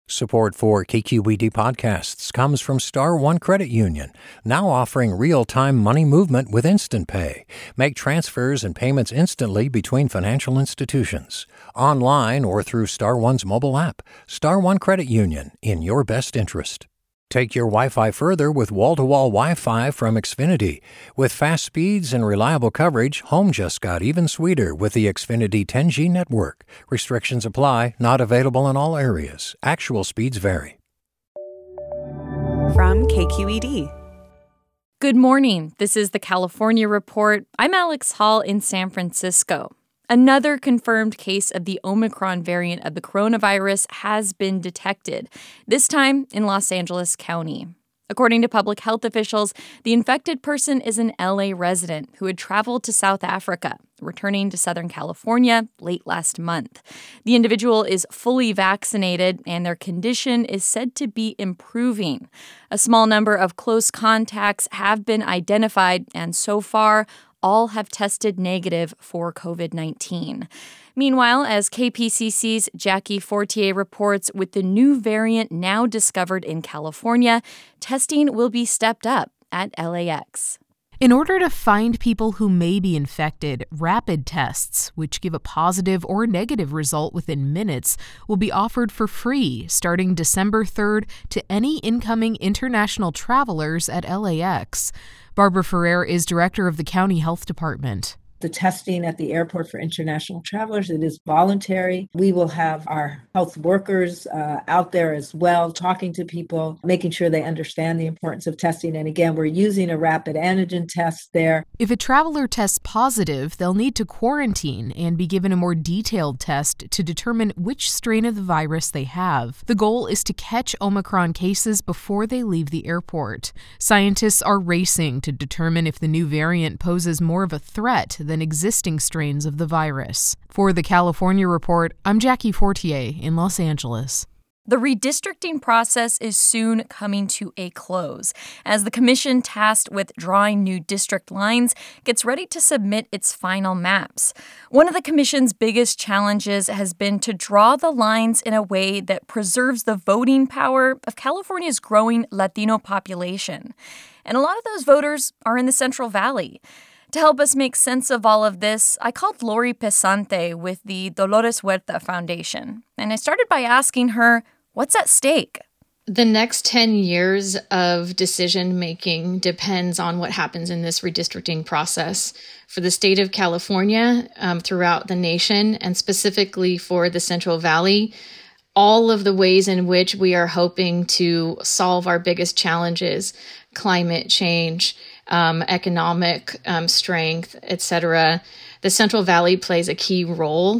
Support for KQED podcasts comes from Star One Credit Union, now offering real-time money movement with Instant Pay. Make transfers and payments instantly between financial institutions, online or through Star One's mobile app. Star One Credit Union, in your best interest. Take your Wi-Fi further with wall-to-wall Wi-Fi from Xfinity. With fast speeds and reliable coverage, home just got even sweeter with the Xfinity 10G network. Restrictions apply, not available in all areas. Actual speeds vary. From KQED. Good morning. This is the California Report. I'm Alex Hall in San Francisco. Another confirmed case of the Omicron variant of the coronavirus has been detected, this time in Los Angeles County. According to public health officials, the infected person is an LA resident who had traveled to South Africa, returning to Southern California late last month. The individual is fully vaccinated and their condition is said to be improving. A small number of close contacts have been identified, and so far, all have tested negative for COVID-19. Meanwhile, as KPCC's Jackie Fortier reports, with the new variant now discovered in California, testing will be stepped up at LAX. In order to find people who may be infected, rapid tests, which give a positive or negative result within minutes, will be offered for free starting December 3rd to any incoming international travelers at LAX. Barbara Ferrer is director of the county health department. The testing at the airport for international travelers, it is voluntary. We will have our health workers out there as well, talking to people, making sure they understand the importance of testing. And again, we're using a rapid antigen test there. If a traveler tests positive, they'll need to quarantine and be given a more detailed test to determine which strain of the virus they have. The goal is to catch Omicron cases before they leave the airport. Scientists are racing to determine if the new variant poses more of a threat than existing strains of the virus. For the California Report, I'm Jackie Fortier in Los Angeles. The redistricting process is soon coming to a close as the commission tasked with drawing new district lines gets ready to submit its final maps. One of the commission's biggest challenges has been to draw the lines in a way that preserves the voting power of California's growing Latino population. And a lot of those voters are in the Central Valley. To help us make sense of all of this, I called Lori Pesante with the Dolores Huerta Foundation, and I started by asking her, what's at stake? The next 10 years of decision-making depends on what happens in this redistricting process for the state of California, throughout the nation, and specifically for the Central Valley. All of the ways in which we are hoping to solve our biggest challenges, climate change, economic strength, etc. The Central Valley plays a key role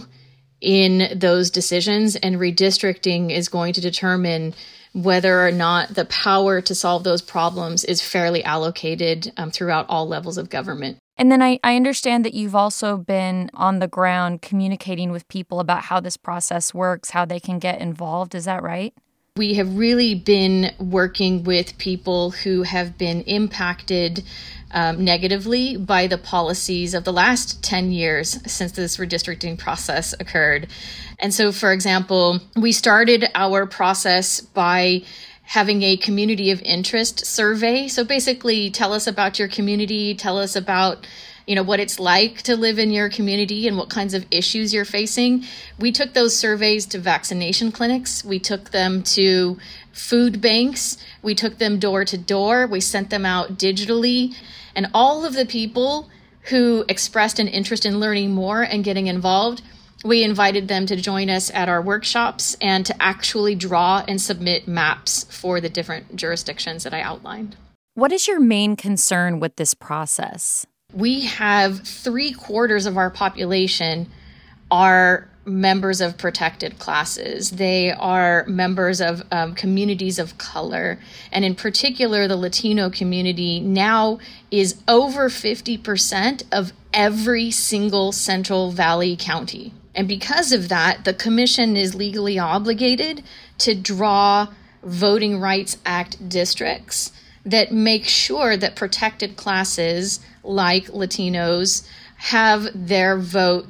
in those decisions, and redistricting is going to determine whether or not the power to solve those problems is fairly allocated throughout all levels of government. And then I understand that you've also been on the ground communicating with people about how this process works, how they can get involved. Is that right? We have really been working with people who have been impacted negatively by the policies of the last 10 years since this redistricting process occurred. And so, for example, we started our process by having a community of interest survey. So basically, tell us about your community, tell us about what it's like to live in your community and what kinds of issues you're facing. We took those surveys to vaccination clinics. We took them to food banks. We took them door to door. We sent them out digitally. And all of the people who expressed an interest in learning more and getting involved, we invited them to join us at our workshops and to actually draw and submit maps for the different jurisdictions that I outlined. What is your main concern with this process? We have 3/4 of our population are members of protected classes. They are members of communities of color. And in particular, the Latino community now is over 50% of every single Central Valley county. And because of that, the commission is legally obligated to draw Voting Rights Act districts that make sure that protected classes like Latinos have their votes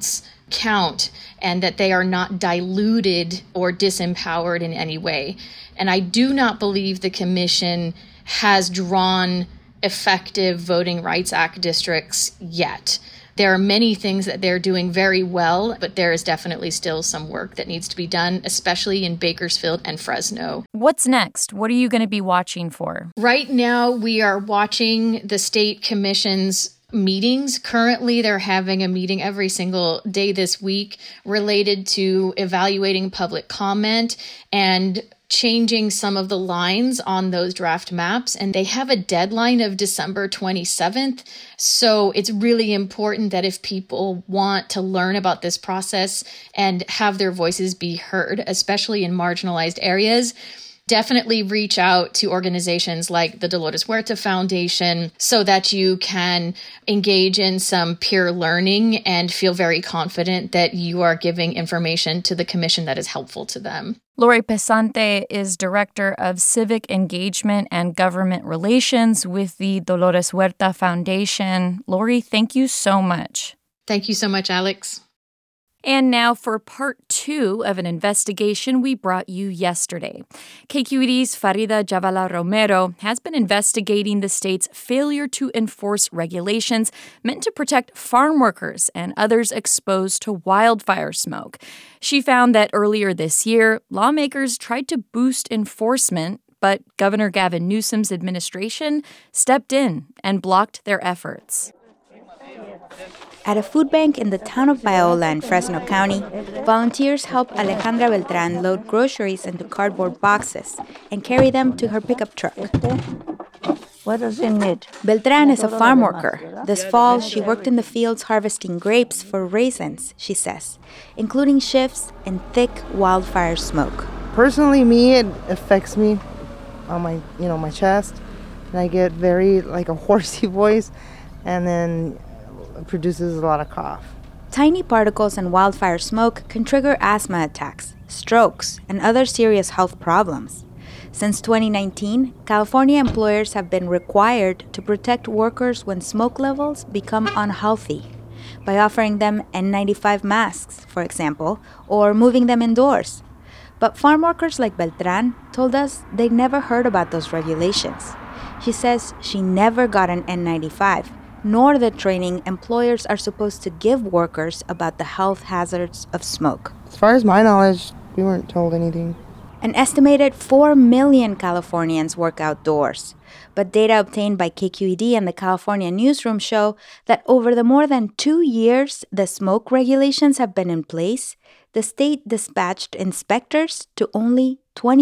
count and that they are not diluted or disempowered in any way. And I do not believe the commission has drawn effective Voting Rights Act districts yet. There are many things that they're doing very well, but there is definitely still some work that needs to be done, especially in Bakersfield and Fresno. What's next? What are you going to be watching for? Right now, we are watching the state commission's meetings. Currently, they're having a meeting every single day this week related to evaluating public comment and changing some of the lines on those draft maps. And they have a deadline of December 27th. So it's really important that if people want to learn about this process and have their voices be heard, especially in marginalized areas, definitely reach out to organizations like the Dolores Huerta Foundation so that you can engage in some peer learning and feel very confident that you are giving information to the commission that is helpful to them. Lori Pesante is Director of Civic Engagement and Government Relations with the Dolores Huerta Foundation. Lori, thank you so much. Thank you so much, Alex. And now for part 2 of an investigation we brought you yesterday. KQED's Farida Jhabvala Romero has been investigating the state's failure to enforce regulations meant to protect farm workers and others exposed to wildfire smoke. She found that earlier this year, lawmakers tried to boost enforcement, but Governor Gavin Newsom's administration stepped in and blocked their efforts. At a food bank in the town of Paola in Fresno County, volunteers help Alejandra Beltran load groceries into cardboard boxes and carry them to her pickup truck. What does it need? Beltran is a farm worker. This fall, she worked in the fields harvesting grapes for raisins, she says, including shifts in thick wildfire smoke. Personally, it affects me on my chest, and I get very like a horsey voice, and then produces a lot of cough. Tiny particles and wildfire smoke can trigger asthma attacks, strokes, and other serious health problems. Since 2019, California employers have been required to protect workers when smoke levels become unhealthy by offering them N95 masks, for example, or moving them indoors. But farm workers like Beltran told us they never heard about those regulations. She says she never got an N95, nor the training employers are supposed to give workers about the health hazards of smoke. As far as my knowledge, we weren't told anything. An estimated 4 million Californians work outdoors, but data obtained by KQED and the California Newsroom show that over the more than 2 years the smoke regulations have been in place, the state dispatched inspectors to only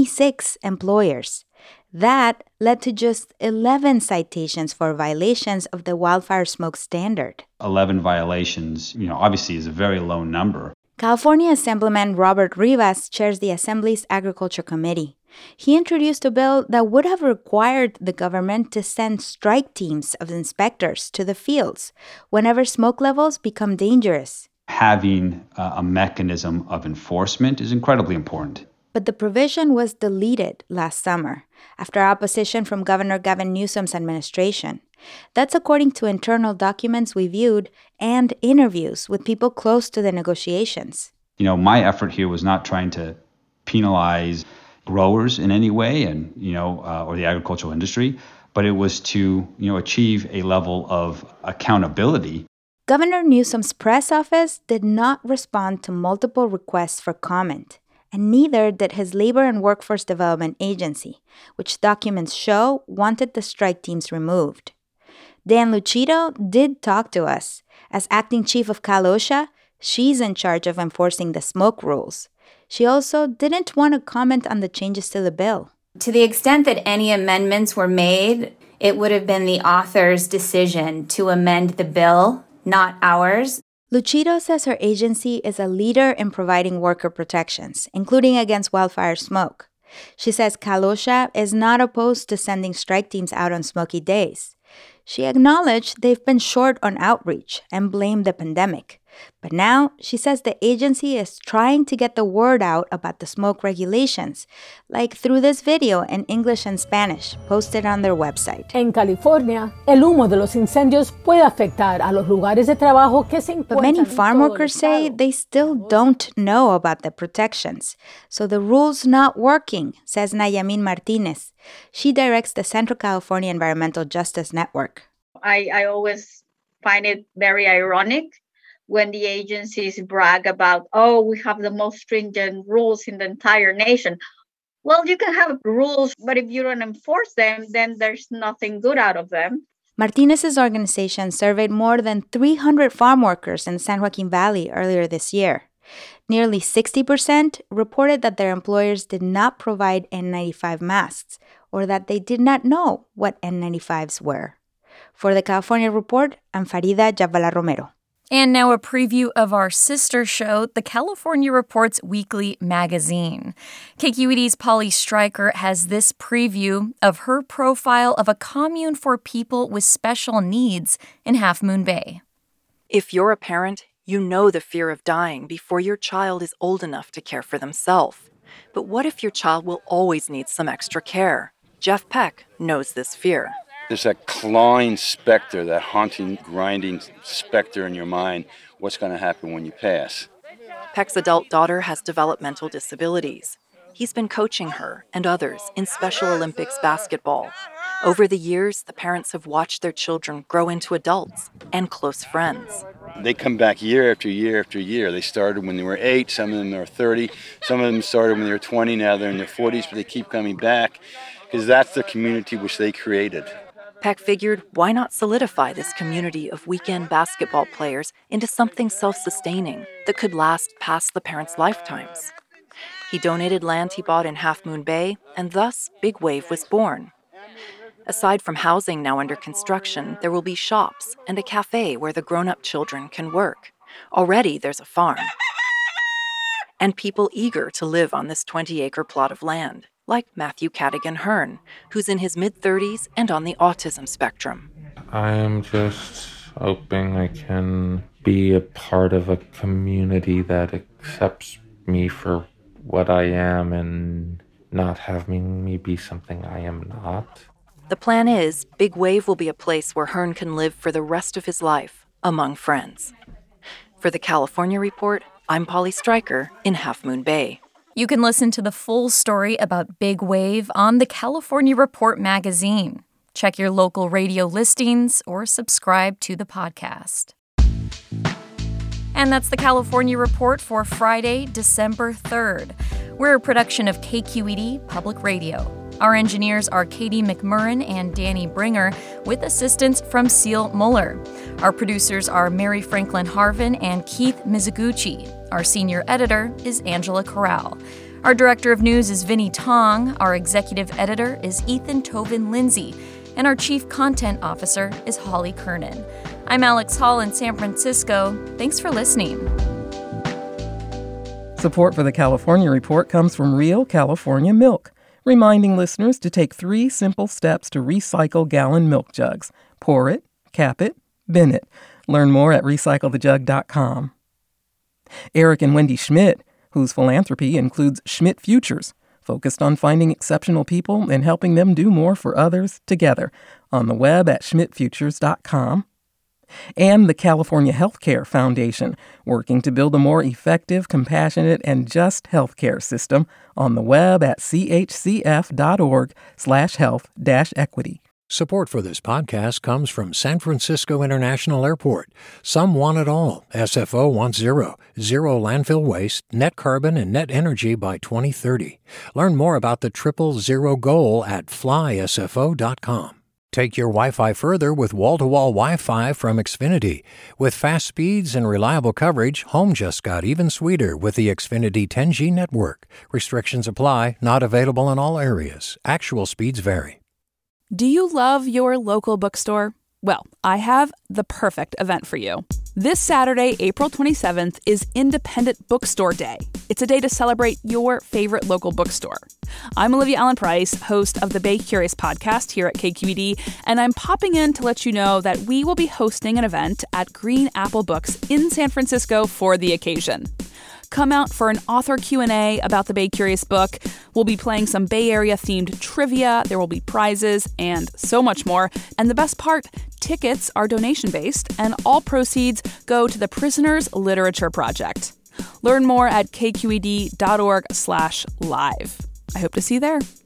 26 employers. That led to just 11 citations for violations of the wildfire smoke standard. 11 violations, obviously is a very low number. California Assemblyman Robert Rivas chairs the Assembly's Agriculture Committee. He introduced a bill that would have required the government to send strike teams of inspectors to the fields whenever smoke levels become dangerous. Having a mechanism of enforcement is incredibly important. But the provision was deleted last summer after opposition from Governor Gavin Newsom's administration. That's according to internal documents we viewed and interviews with people close to the negotiations. My effort here was not trying to penalize growers in any way and, or the agricultural industry, but it was to, achieve a level of accountability. Governor Newsom's press office did not respond to multiple requests for comment. And neither did his Labor and Workforce Development Agency, which documents show wanted the strike teams removed. Dan Luchito did talk to us. As acting chief of Cal OSHA, she's in charge of enforcing the smoke rules. She also didn't want to comment on the changes to the bill. To the extent that any amendments were made, it would have been the author's decision to amend the bill, not ours. Luchito says her agency is a leader in providing worker protections, including against wildfire smoke. She says Cal OSHA is not opposed to sending strike teams out on smoky days. She acknowledged they've been short on outreach and blamed the pandemic, But now, she says the agency is trying to get the word out about the smoke regulations, like through this video in English and Spanish posted on their website. En California, el humo de los incendios puede afectar a los lugares de trabajo que se encuentran. But many farm workers say they still don't know about the protections. So the rule's not working, says Nayamin Martinez. She directs the Central California Environmental Justice Network. I always find it very ironic when the agencies brag about, oh, we have the most stringent rules in the entire nation. Well, you can have rules, but if you don't enforce them, then there's nothing good out of them. Martinez's organization surveyed more than 300 farm workers in San Joaquin Valley earlier this year. Nearly 60% reported that their employers did not provide N95 masks or that they did not know what N95s were. For the California Report, I'm Farida Jabala Romero. And now a preview of our sister show, the California Report's weekly magazine. KQED's Polly Stryker has this preview of her profile of a commune for people with special needs in Half Moon Bay. If you're a parent, you know the fear of dying before your child is old enough to care for themselves. But what if your child will always need some extra care? Jeff Peck knows this fear. There's that clawing specter, that haunting, grinding specter in your mind. What's going to happen when you pass? Peck's adult daughter has developmental disabilities. He's been coaching her and others in Special Olympics basketball. Over the years, the parents have watched their children grow into adults and close friends. They come back year after year after year. They started when they were 8, some of them are 30, some of them started when they were 20, now they're in their 40s, but they keep coming back because that's the community which they created. Peck figured, why not solidify this community of weekend basketball players into something self-sustaining that could last past the parents' lifetimes? He donated land he bought in Half Moon Bay, and thus Big Wave was born. Aside from housing now under construction, there will be shops and a cafe where the grown-up children can work. Already there's a farm. And people eager to live on this 20-acre plot of land, like Matthew Cadigan Hearn, who's in his mid-30s and on the autism spectrum. I'm just hoping I can be a part of a community that accepts me for what I am and not having me be something I am not. The plan is, Big Wave will be a place where Hearn can live for the rest of his life, among friends. For the California Report, I'm Polly Stryker in Half Moon Bay. You can listen to the full story about Big Wave on the California Report magazine. Check your local radio listings or subscribe to the podcast. And that's the California Report for Friday, December 3rd. We're a production of KQED Public Radio. Our engineers are Katie McMurrin and Danny Bringer, with assistance from Seal Muller. Our producers are Mary Franklin Harvin and Keith Mizuguchi. Our senior editor is Angela Corral. Our director of news is Vinnie Tong. Our executive editor is Ethan Tobin Lindsay. And our chief content officer is Holly Kernan. I'm Alex Hall in San Francisco. Thanks for listening. Support for the California Report comes from Real California Milk, reminding listeners to take 3 simple steps to recycle gallon milk jugs. Pour it, cap it, bin it. Learn more at recyclethejug.com. Eric and Wendy Schmidt, whose philanthropy includes Schmidt Futures, focused on finding exceptional people and helping them do more for others together, on the web at schmidtfutures.com. And the California Healthcare Foundation, working to build a more effective, compassionate, and just healthcare system, on the web at chcf.org/health-equity. Support for this podcast comes from San Francisco International Airport. Some want it all. SFO wants zero landfill waste, net carbon, and net energy by 2030. Learn more about the 000 goal at flysfo.com. Take your Wi-Fi further with wall-to-wall Wi-Fi from Xfinity. With fast speeds and reliable coverage, home just got even sweeter with the Xfinity 10G network. Restrictions apply, not available in all areas. Actual speeds vary. Do you love your local bookstore? Well, I have the perfect event for you. This Saturday, April 27th, is Independent Bookstore Day. It's a day to celebrate your favorite local bookstore. I'm Olivia Allen Price, host of the Bay Curious podcast here at KQED, and I'm popping in to let you know that we will be hosting an event at Green Apple Books in San Francisco for the occasion. Come out for an author Q&A about the Bay Curious book. We'll be playing some Bay Area-themed trivia, there will be prizes, and so much more. And the best part, tickets are donation-based, and all proceeds go to the Prisoners Literature Project. Learn more at kqed.org/live. I hope to see you there.